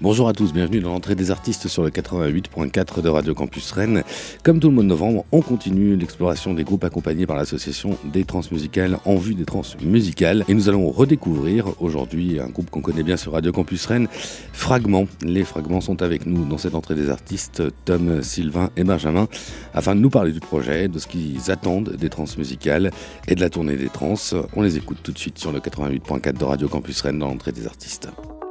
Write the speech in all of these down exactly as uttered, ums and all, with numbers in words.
Bonjour à tous, bienvenue dans l'entrée des artistes sur le quatre-vingt-huit virgule quatre de Radio Campus Rennes. Comme tout le mois de novembre, on continue l'exploration des groupes accompagnés par l'association des transmusicales en vue des transmusicales. Et nous allons redécouvrir aujourd'hui un groupe qu'on connaît bien sur Radio Campus Rennes, Fragment. Les Fragments sont avec nous dans cette entrée des artistes, Tom, Sylvain et Benjamin, afin de nous parler du projet, de ce qu'ils attendent des transmusicales et de la tournée des trans. On les écoute tout de suite sur le quatre-vingt-huit virgule quatre de Radio Campus Rennes dans l'entrée des artistes.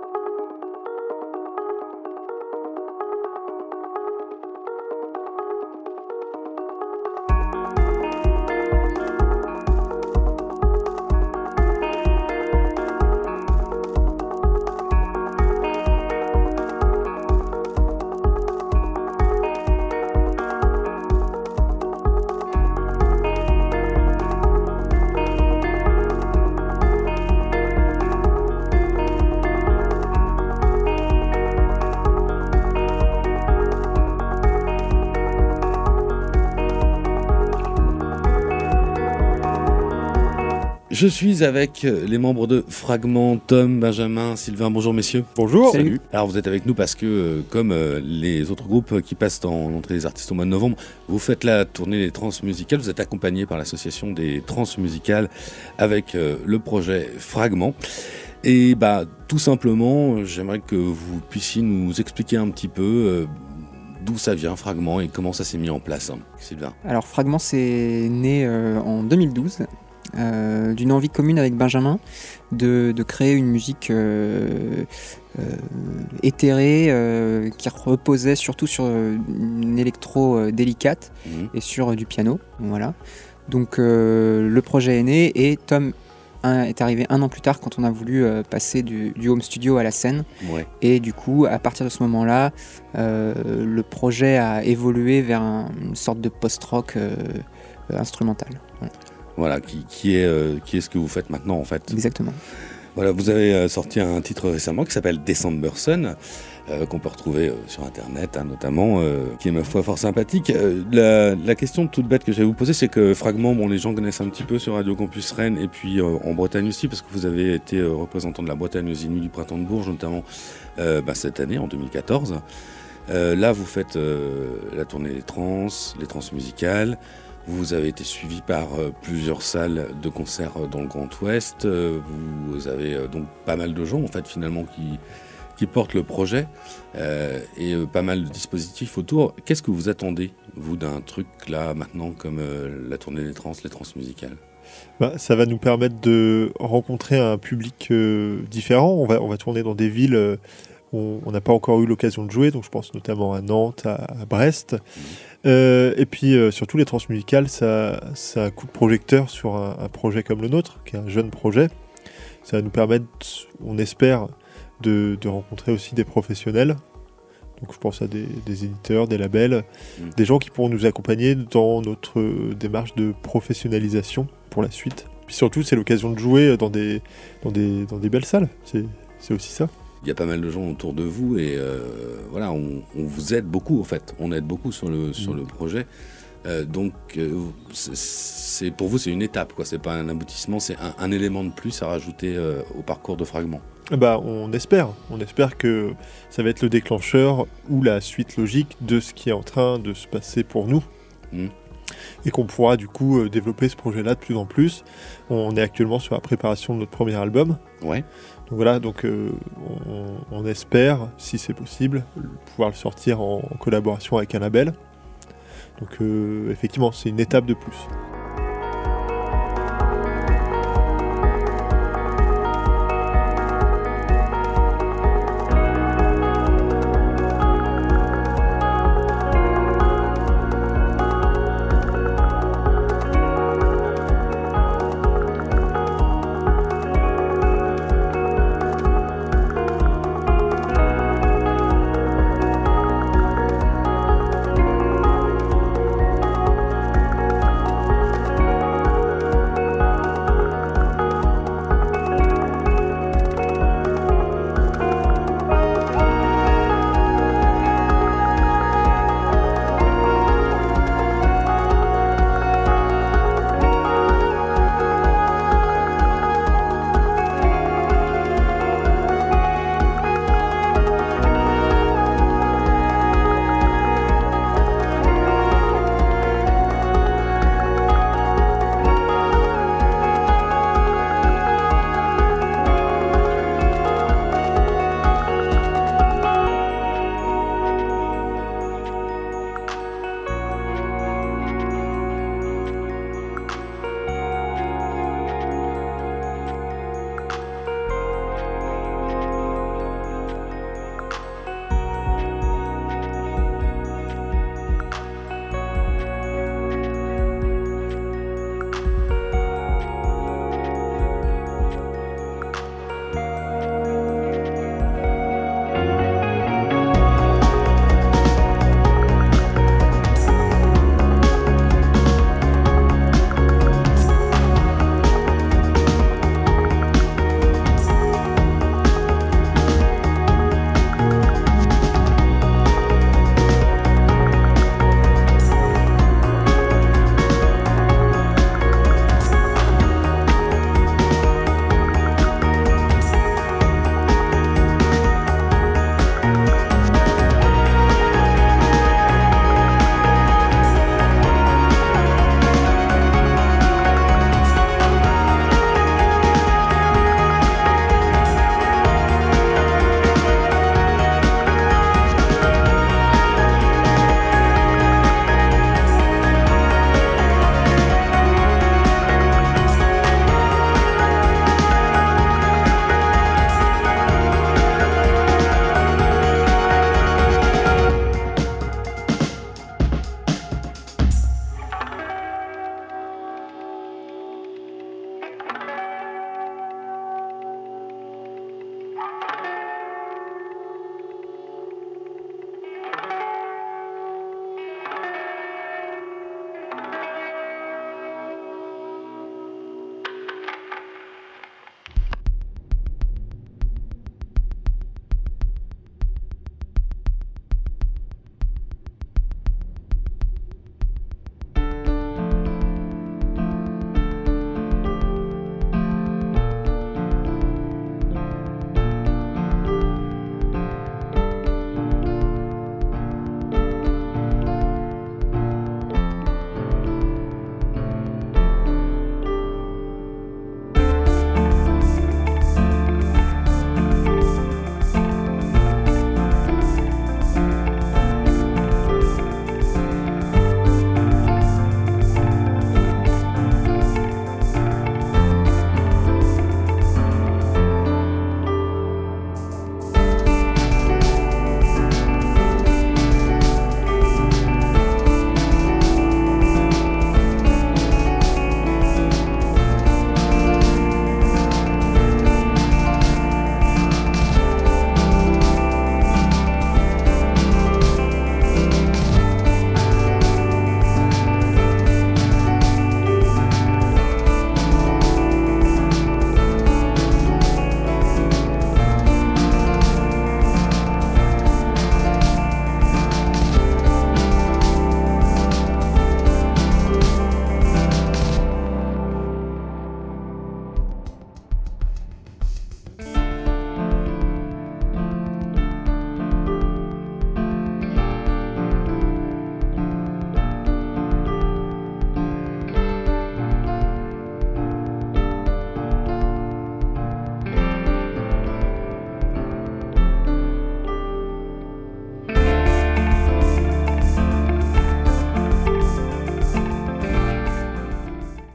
Je suis avec les membres de Fragment, Tom, Benjamin, Sylvain. Bonjour messieurs. Bonjour. Salut. Alors vous êtes avec nous parce que, comme les autres groupes qui passent dans l'entrée des artistes au mois de novembre, vous faites la tournée des transmusicales. Vous êtes accompagné par l'association des transmusicales avec le projet Fragment. Et bah, tout simplement, j'aimerais que vous puissiez nous expliquer un petit peu euh, d'où ça vient, Fragment, et comment ça s'est mis en place, hein, Sylvain. Alors Fragment, c'est né euh, en deux mille douze. Euh, d'une envie commune avec Benjamin de, de créer une musique euh, euh, éthérée euh, qui reposait surtout sur une électro euh, délicate mmh. et sur euh, du piano. Voilà. Donc euh, le projet est né et Tom un, est arrivé un an plus tard quand on a voulu euh, passer du, du home studio à la scène. Ouais. Et du coup, à partir de ce moment-là, euh, le projet a évolué vers un, une sorte de post-rock euh, instrumental. Voilà. Voilà, qui, qui, est, euh, qui est ce que vous faites maintenant en fait. Exactement. Voilà, vous avez euh, sorti un titre récemment qui s'appelle December Sun, euh, qu'on peut retrouver euh, sur internet hein, notamment, euh, qui est ma foi fort sympathique. Euh, la, la question toute bête que j'allais vous poser, c'est que Fragment, bon, les gens connaissent un petit peu sur Radio Campus Rennes et puis euh, en Bretagne aussi, parce que vous avez été euh, représentant de la Bretagne aux Inuits du Printemps de Bourges, notamment euh, bah, cette année, en deux mille quatorze. Euh, là, vous faites euh, la tournée des trans, les transmusicales. Vous avez été suivi par euh, plusieurs salles de concert euh, dans le Grand Ouest. Euh, vous avez euh, donc pas mal de gens en fait finalement qui, qui portent le projet euh, et euh, pas mal de dispositifs autour. Qu'est-ce que vous attendez, vous, d'un truc là maintenant comme euh, la tournée des trans, les transmusicales ? Bah, ça va nous permettre de rencontrer un public euh, différent. On va, on va tourner dans des villes euh, où on n'a pas encore eu l'occasion de jouer, donc je pense notamment à Nantes, à, à Brest. Mmh. Euh, et puis euh, surtout les transmusicales, ça, ça a un coup de projecteur sur un, un projet comme le nôtre, qui est un jeune projet. Ça va nous permettre, on espère, de, de rencontrer aussi des professionnels. Donc je pense à des, des éditeurs, des labels, mmh. des gens qui pourront nous accompagner dans notre démarche de professionnalisation pour la suite. Puis surtout, c'est l'occasion de jouer dans des, dans des, dans des belles salles. C'est, c'est aussi ça. Il y a pas mal de gens autour de vous et euh, voilà, on, on vous aide beaucoup en fait. On aide beaucoup sur le, sur le projet. Euh, donc, euh, c'est, c'est, pour vous, c'est une étape, quoi. C'est pas un aboutissement, c'est un, un élément de plus à rajouter euh, au parcours de Fragment. Bah, on espère. On espère que ça va être le déclencheur ou la suite logique de ce qui est en train de se passer pour nous. Mmh. Et qu'on pourra du coup euh, développer ce projet-là de plus en plus. On est actuellement sur la préparation de notre premier album. Ouais. Donc voilà, donc euh, on, on espère, si c'est possible, pouvoir le sortir en, en collaboration avec un label. Donc euh, effectivement, c'est une étape de plus.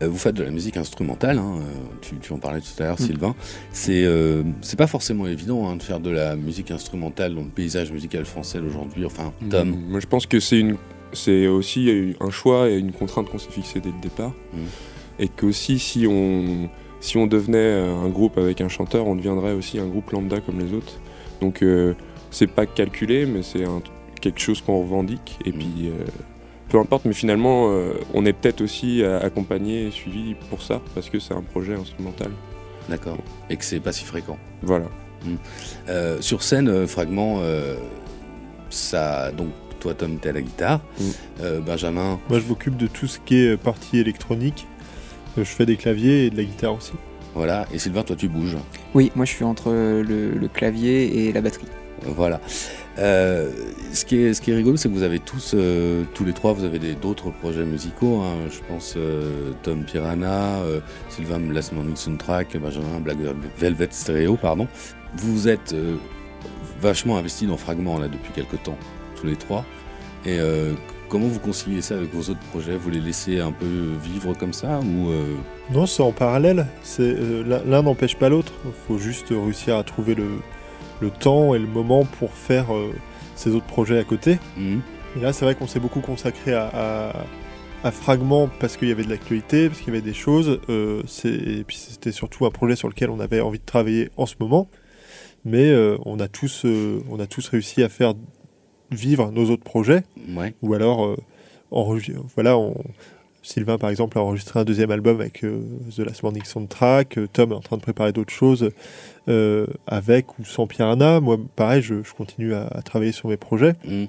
Vous faites de la musique instrumentale, hein, tu, tu en parlais tout à l'heure, mmh. Sylvain. C'est, euh, c'est pas forcément évident hein, de faire de la musique instrumentale dans le paysage musical français aujourd'hui. Enfin, Tom. Mmh. Moi, je pense que c'est, une, c'est aussi un choix et une contrainte qu'on s'est fixée dès le départ. Mmh. Et qu'aussi, si on, si on devenait un groupe avec un chanteur, on deviendrait aussi un groupe lambda comme les autres. Donc, euh, c'est pas calculé, mais c'est un, quelque chose qu'on revendique. Et mmh. puis... Euh, peu importe, mais finalement, euh, on est peut-être aussi accompagné et suivi pour ça, parce que c'est un projet instrumental. D'accord, et que c'est pas si fréquent. Voilà. Mmh. Euh, sur scène, euh, Fragment, euh, ça, donc toi Tom, t'es à la guitare, mmh. euh, Benjamin... Moi je m'occupe de tout ce qui est partie électronique, je fais des claviers et de la guitare aussi. Voilà, et Sylvain, toi tu bouges. Oui, moi je suis entre le, le clavier et la batterie. Voilà. Euh, ce, qui est, ce qui est rigolo, c'est que vous avez tous, euh, tous les trois, vous avez des, d'autres projets musicaux. Hein. Je pense euh, Tom Piranha, euh, Sylvain Last Morning Soundtrack, Benjamin Black Velvet Stereo, pardon. Vous vous êtes euh, vachement investis dans Fragment là depuis quelques temps, tous les trois. Et euh, comment vous conciliez ça avec vos autres projets ? Vous les laissez un peu vivre comme ça ou euh... Non, c'est en parallèle. C'est, euh, l'un n'empêche pas l'autre. Il faut juste réussir à trouver le le temps et le moment pour faire euh, ces autres projets à côté. Mmh. Et là, c'est vrai qu'on s'est beaucoup consacré à, à, à Fragment parce qu'il y avait de l'actualité, parce qu'il y avait des choses. Euh, c'est, et puis c'était surtout un projet sur lequel on avait envie de travailler en ce moment. Mais euh, on a tous, euh, on a tous réussi à faire vivre nos autres projets. Ouais. Ou alors, euh, enregistrer, voilà, on... Sylvain, par exemple, a enregistré un deuxième album avec euh, The Last Morning Soundtrack. Euh, Tom est en train de préparer d'autres choses euh, avec ou sans Piranha. Moi, pareil, je, je continue à, à travailler sur mes projets. Mm.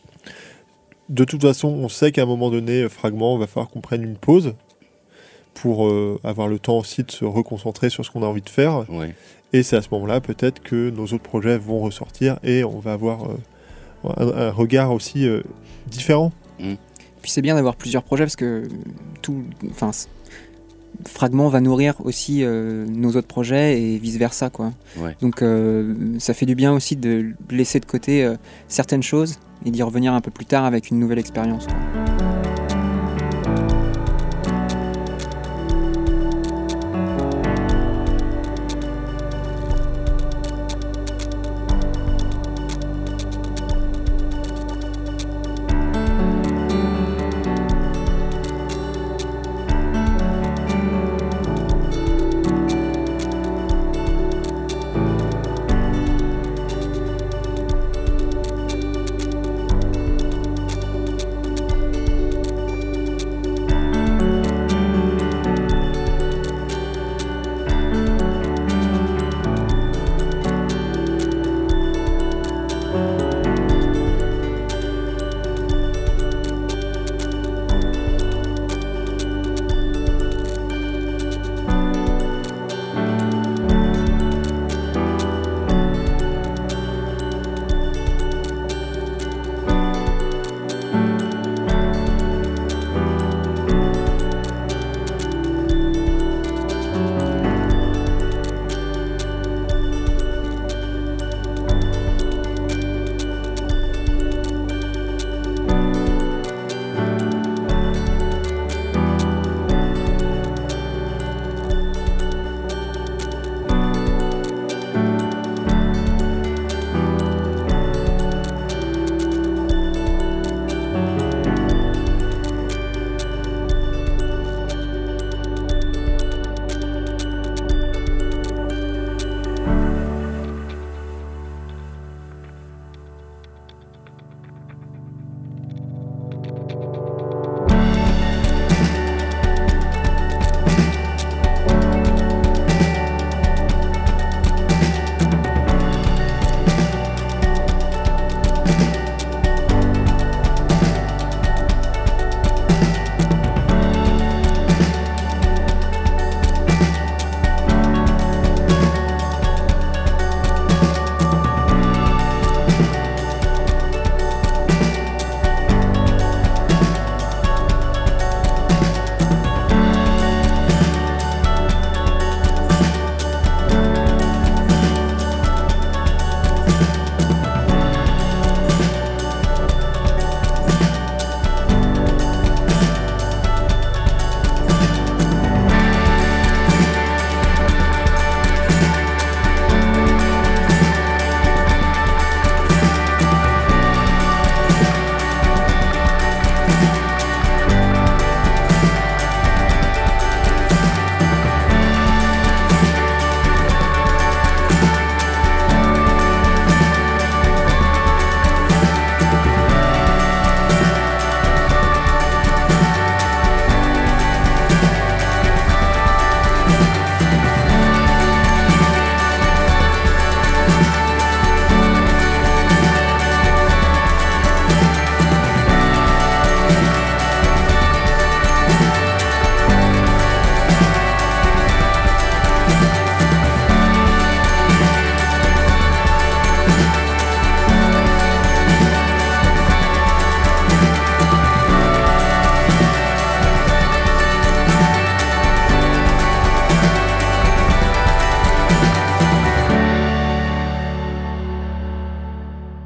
De toute façon, on sait qu'à un moment donné, Fragment, il va falloir qu'on prenne une pause pour euh, avoir le temps aussi de se reconcentrer sur ce qu'on a envie de faire. Ouais. Et c'est à ce moment-là, peut-être, que nos autres projets vont ressortir et on va avoir euh, un, un regard aussi euh, différent. Mm. Puis c'est bien d'avoir plusieurs projets parce que tout, enfin, Fragment va nourrir aussi euh, nos autres projets et vice versa, quoi. Ouais. Donc euh, ça fait du bien aussi de laisser de côté euh, certaines choses et d'y revenir un peu plus tard avec une nouvelle expérience, quoi.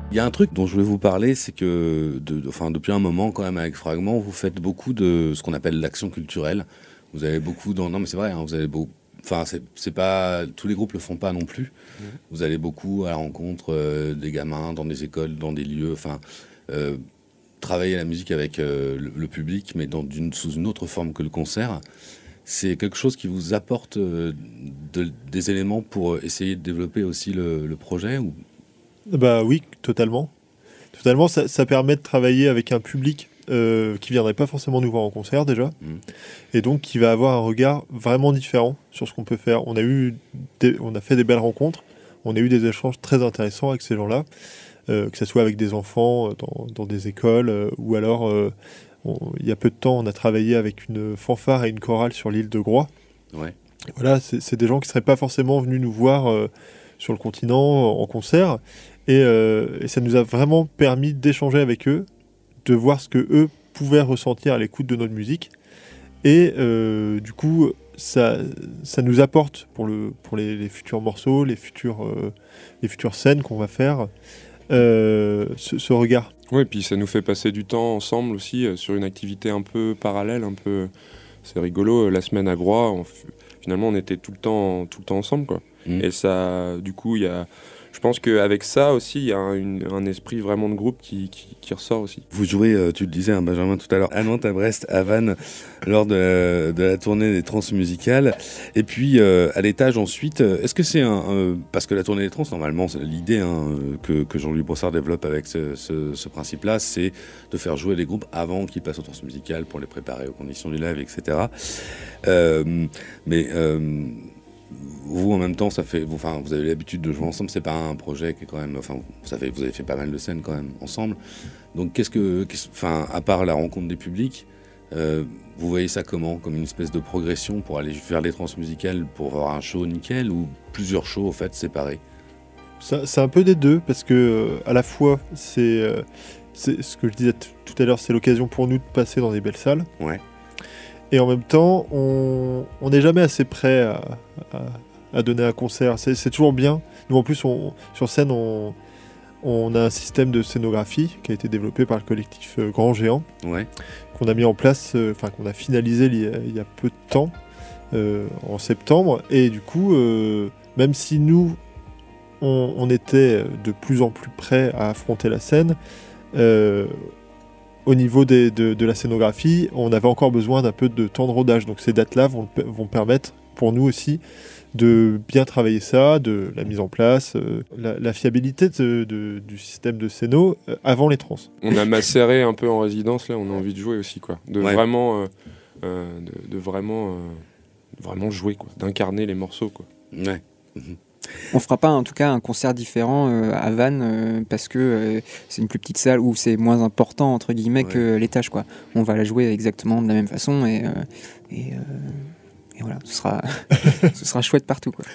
Il y a un truc dont je voulais vous parler, c'est que de, de, enfin, depuis un moment, quand même, avec Fragment, vous faites beaucoup de ce qu'on appelle l'action culturelle. Vous avez beaucoup dans... Non, mais c'est vrai, hein, vous avez beaucoup... Enfin, c'est, c'est pas... Tous les groupes le font pas non plus. Mmh. Vous allez beaucoup à la rencontre euh, des gamins, dans des écoles, dans des lieux... Enfin, euh, travailler la musique avec euh, le, le public, mais dans, d'une, sous une autre forme que le concert. C'est quelque chose qui vous apporte euh, de, des éléments pour essayer de développer aussi le, le projet ou... Bah oui, totalement. Totalement, ça, ça permet de travailler avec un public euh, qui viendrait pas forcément nous voir en concert déjà, mmh. et donc qui va avoir un regard vraiment différent sur ce qu'on peut faire. On a eu, des, on a fait des belles rencontres, on a eu des échanges très intéressants avec ces gens-là, euh, que ce soit avec des enfants dans, dans des écoles, euh, ou alors euh, on, il y a peu de temps, on a travaillé avec une fanfare et une chorale sur l'île de Groix. Ouais. Voilà, c'est, c'est des gens qui seraient pas forcément venus nous voir euh, sur le continent en concert. Et, euh, et ça nous a vraiment permis d'échanger avec eux, de voir ce que eux pouvaient ressentir à l'écoute de notre musique. Et euh, du coup, ça, ça nous apporte pour, le, pour les, les futurs morceaux, les futures, euh, les futures scènes qu'on va faire, euh, ce, ce regard. Oui, et puis ça nous fait passer du temps ensemble aussi euh, sur une activité un peu parallèle, un peu... C'est rigolo, la semaine à Groix, on, finalement on était tout le temps, tout le temps ensemble, quoi. Mmh. Et ça, du coup, il y a... Je pense qu'avec ça aussi, il y a un, une, un esprit vraiment de groupe qui, qui, qui ressort aussi. Vous jouez, euh, tu le disais, hein, Benjamin, tout à l'heure, à Nantes, à Brest, à Vannes, lors de la, de la tournée des trans musicales. Et puis, euh, à l'étage ensuite, est-ce que c'est un... un parce que la tournée des trans, normalement, c'est l'idée hein, que, que Jean-Louis Brossard développe avec ce, ce, ce principe-là, c'est de faire jouer les groupes avant qu'ils passent aux trans musicales pour les préparer aux conditions du live, et cetera. Euh, mais... Euh, vous en même temps ça fait vous, enfin, vous avez l'habitude de jouer ensemble, c'est pas un projet qui est quand même enfin ça fait vous avez fait pas mal de scènes quand même ensemble, donc qu'est-ce que qu'est-ce, enfin à part la rencontre des publics euh, vous voyez ça comment, comme une espèce de progression pour aller faire les trans musicales pour avoir un show nickel ou plusieurs shows en fait séparés? Ça, c'est un peu des deux parce que euh, à la fois c'est, euh, c'est ce que je disais t- tout à l'heure, c'est l'occasion pour nous de passer dans des belles salles. Ouais. Et en même temps, on n'est jamais assez prêt à, à, à donner un concert. C'est, c'est toujours bien. Nous, en plus, on, sur scène, on, on a un système de scénographie qui a été développé par le collectif euh, Grand Géant, ouais. qu'on a mis en place, enfin euh, qu'on a finalisé il y a, il y a peu de temps, euh, en septembre. Et du coup, euh, même si nous, on, on était de plus en plus prêts à affronter la scène, euh, au niveau des, de, de la scénographie, on avait encore besoin d'un peu de temps de rodage. Donc ces dates-là vont, vont permettre pour nous aussi de bien travailler ça, de la mise en place, euh, la, la fiabilité de, de, du système de scéno euh, avant les trans. On a macéré un peu en résidence, là, on a envie de jouer aussi, quoi. De ouais. vraiment, euh, euh, de, de vraiment, euh, vraiment jouer, quoi. D'incarner les morceaux, quoi. Ouais. Mmh. On fera pas en tout cas un concert différent euh, à Vannes euh, parce que euh, c'est une plus petite salle où c'est moins important entre guillemets ouais. que l'étage quoi. On va la jouer exactement de la même façon et, euh, et, euh, et voilà, ce sera, ce sera chouette partout quoi.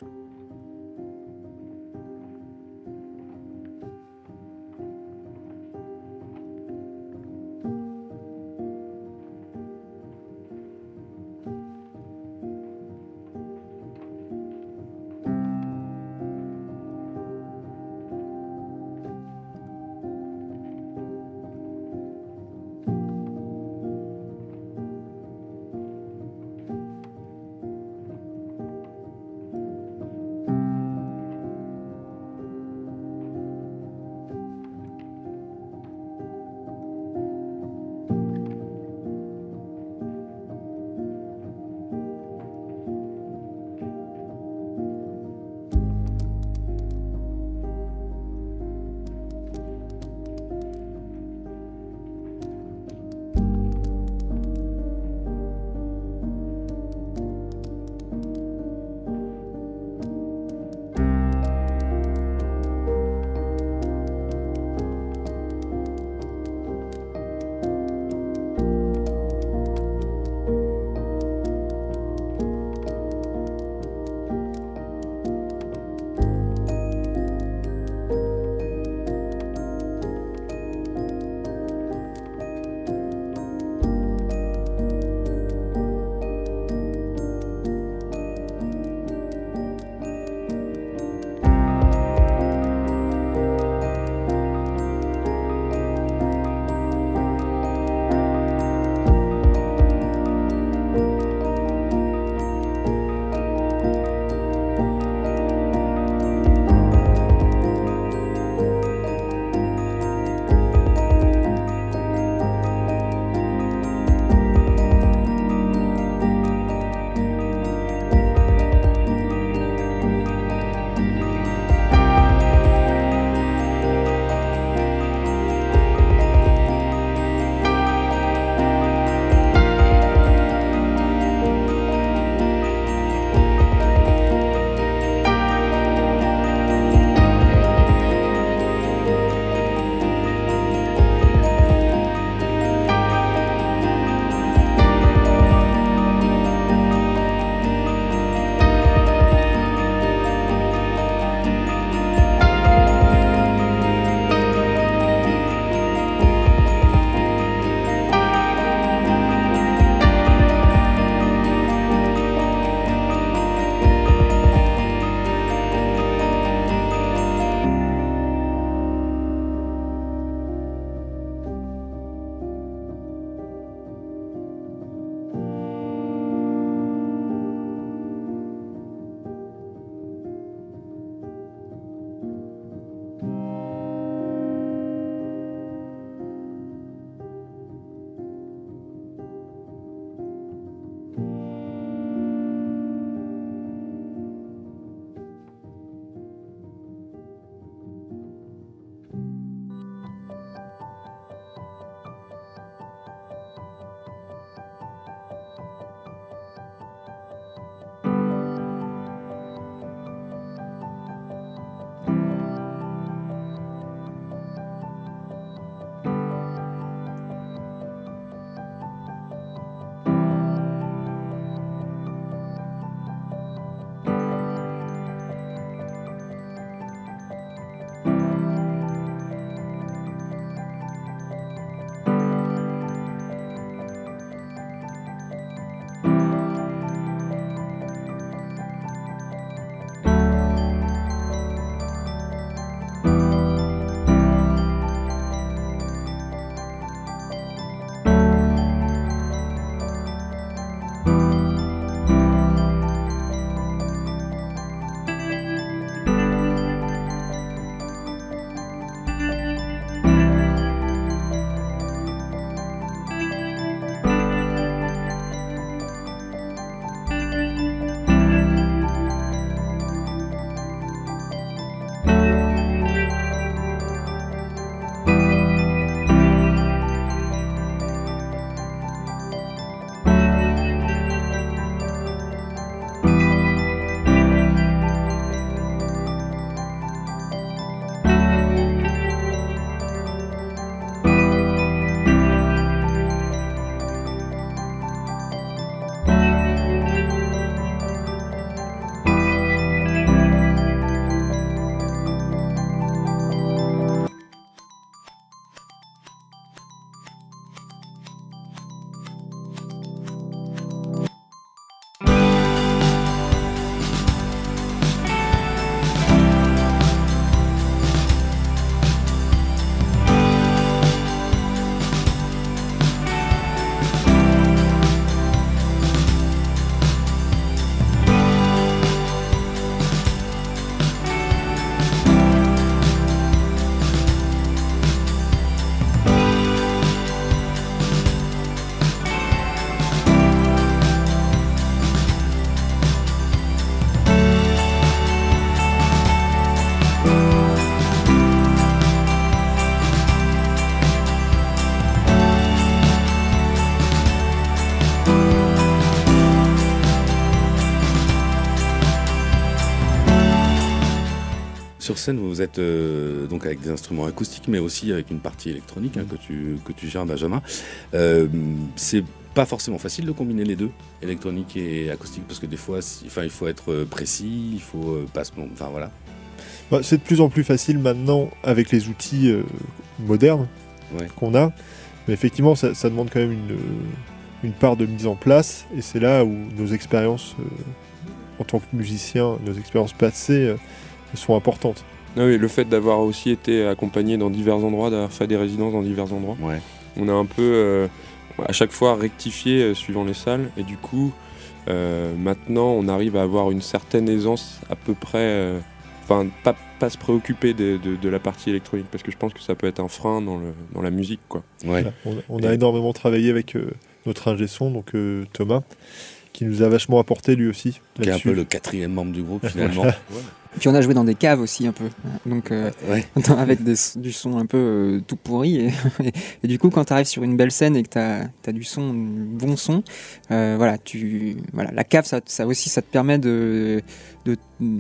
sur scène, vous êtes euh, donc avec des instruments acoustiques, mais aussi avec une partie électronique hein, que, tu, que tu gères, Benjamin. Euh, c'est pas forcément facile de combiner les deux, électronique et acoustique, parce que des fois, enfin, il faut être précis, il faut euh, pas se plomber, enfin voilà. Bah, c'est de plus en plus facile maintenant avec les outils euh, modernes ouais. qu'on a, mais effectivement, ça, ça demande quand même une, une part de mise en place, et c'est là où nos expériences euh, en tant que musiciens, nos expériences passées euh, sont importantes. Ah oui, le fait d'avoir aussi été accompagné dans divers endroits, d'avoir fait des résidences dans divers endroits, ouais. on a un peu euh, à chaque fois rectifié euh, suivant les salles, et du coup euh, maintenant on arrive à avoir une certaine aisance à peu près, enfin euh, pas, pas se préoccuper de, de, de la partie électronique, parce que je pense que ça peut être un frein dans, le, dans la musique quoi. Ouais. On, on a et... énormément travaillé avec euh, notre ingé son, donc euh, Thomas, qui nous a vachement apporté lui aussi. Qui est un peu le quatrième membre du groupe finalement. Ouais. Puis on a joué dans des caves aussi un peu, donc euh, ouais. avec des, du son un peu euh, tout pourri. Et, et, et du coup, quand tu arrives sur une belle scène et que tu as du son, bon son, euh, voilà, tu, voilà, la cave, ça, ça aussi, ça te permet de, de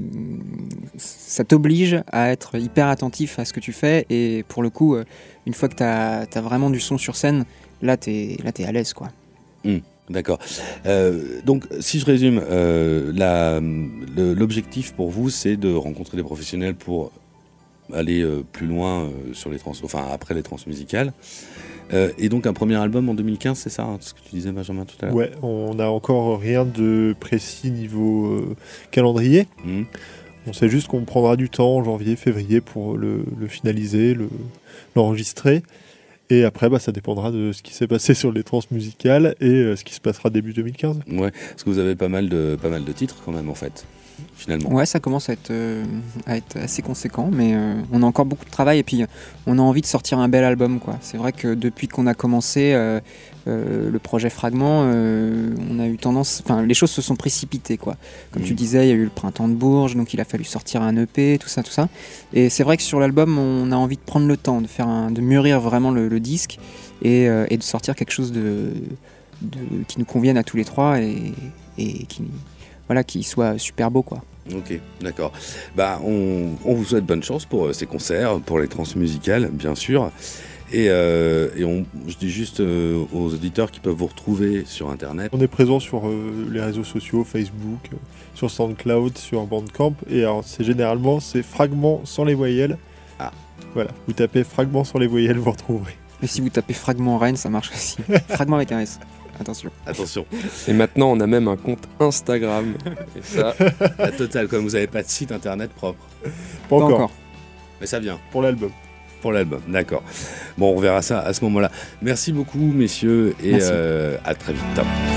ça t'oblige à être hyper attentif à ce que tu fais. Et pour le coup, une fois que tu as vraiment du son sur scène, là, t'es là, t'es à l'aise, quoi. Mmh. D'accord. Euh, donc, si je résume, euh, la, le, l'objectif pour vous, c'est de rencontrer des professionnels pour aller euh, plus loin euh, sur les trans, enfin après les transmusicales. Euh, et donc un premier album en deux mille quinze, c'est ça, hein, ce que tu disais Benjamin tout à l'heure. Ouais, on n'a encore rien de précis niveau euh, calendrier. Mmh. On sait juste qu'on prendra du temps en janvier, février pour le, le finaliser, le, l'enregistrer. Et après, bah, ça dépendra de ce qui s'est passé sur les transmusicales et euh, ce qui se passera début deux mille quinze. Ouais, parce que vous avez pas mal de, pas mal de titres quand même en fait, finalement. Ouais, ça commence à être, euh, à être assez conséquent, mais euh, on a encore beaucoup de travail et puis on a envie de sortir un bel album, quoi. C'est vrai que depuis qu'on a commencé euh, euh, le projet Fragment, euh, on a eu tendance, enfin les choses se sont précipitées, quoi. Comme mmh. tu disais, il y a eu le Printemps de Bourges, donc il a fallu sortir un E P, tout ça, tout ça. Et c'est vrai que sur l'album, on a envie de prendre le temps, de faire un, de mûrir vraiment le, le disque et, euh, et de sortir quelque chose de, de, qui nous convienne à tous les trois et, et qui, voilà, qui soit super beau, quoi. Ok, d'accord. Bah, on, on vous souhaite bonne chance pour euh, ces concerts, pour les transmusicales, bien sûr. Et, euh, et on, je dis juste euh, aux auditeurs qui peuvent vous retrouver sur Internet. On est présent sur euh, les réseaux sociaux, Facebook, euh, sur SoundCloud, sur Bandcamp. Et alors, c'est généralement, c'est Fragment sans les voyelles. Ah. Voilà, vous tapez Fragment sans les voyelles, vous retrouverez. Et si vous tapez Fragment Rennes, ça marche aussi. Fragment avec un S. Attention. Attention. Et maintenant, on a même un compte Instagram. Et ça, la totale, comme vous n'avez pas de site internet propre. Pas, Pas encore. encore. Mais ça vient. Pour l'album. Pour l'album, d'accord. Bon, on verra ça à ce moment-là. Merci beaucoup, messieurs, et euh, à très vite.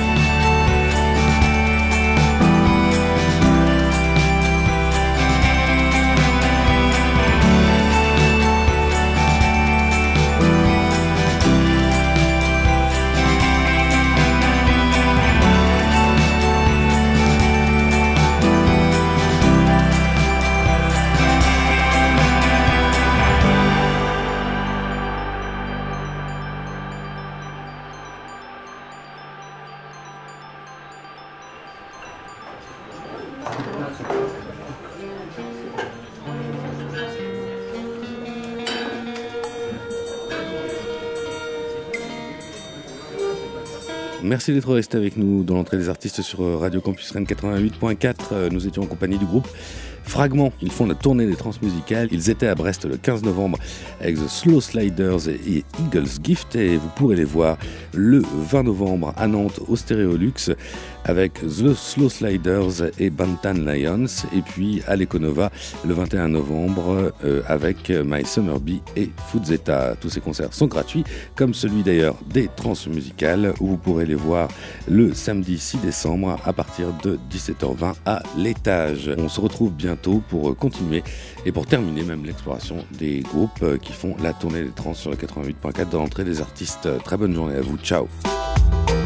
Merci d'être resté avec nous dans l'entrée des artistes sur Radio Campus Rennes quatre-vingt-huit point quatre. Nous étions en compagnie du groupe Fragment. Ils font la tournée des transmusicales. Ils étaient à Brest le quinze novembre avec The Slow Sliders et Eagles Gift. Et vous pourrez les voir le vingt novembre à Nantes au Stéréolux avec The Slow Sliders et Bantan Lions. Et puis à l'Econova le vingt et un novembre euh, avec My Summer Bee et Fuzeta. Tous ces concerts sont gratuits, comme celui d'ailleurs des transmusicales où vous pourrez les voir le samedi six décembre à partir de dix-sept heures vingt à l'étage. On se retrouve bientôt pour continuer et pour terminer même l'exploration des groupes qui font la tournée des trans sur le quatre-vingt-huit point quatre de l'entrée des artistes. Très bonne journée à vous, ciao.